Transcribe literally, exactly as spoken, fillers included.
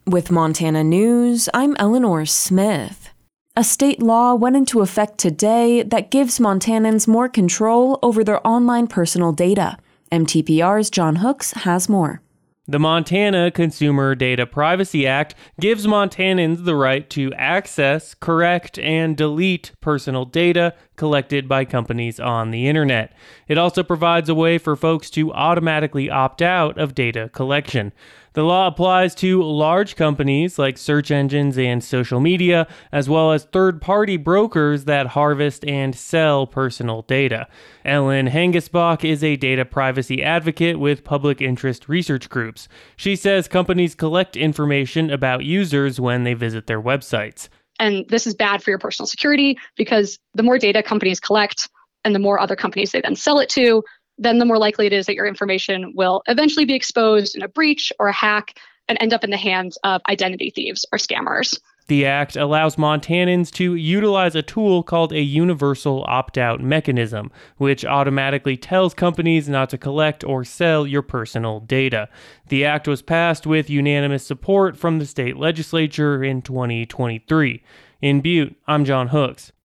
With Montana News, I'm Eleanor Smith. A state law went into effect today that gives Montanans more control over their online personal data. M T P R's John Hooks has more. The Montana Consumer Data Privacy Act gives Montanans the right to access, correct, and delete personal data collected by companies on the internet. It also provides a way for folks to automatically opt out of data collection. The law applies to large companies like search engines and social media, as well as third-party brokers that harvest and sell personal data. Ellen Hengesbach is a data privacy advocate with public interest research groups. She says companies collect information about users when they visit their websites. And this is bad for your personal security because the more data companies collect and the more other companies they then sell it to, then the more likely it is that your information will eventually be exposed in a breach or a hack and end up in the hands of identity thieves or scammers. The act allows Montanans to utilize a tool called a universal opt-out mechanism, which automatically tells companies not to collect or sell your personal data. The act was passed with unanimous support from the state legislature in twenty twenty-three. In Butte, I'm John Hooks.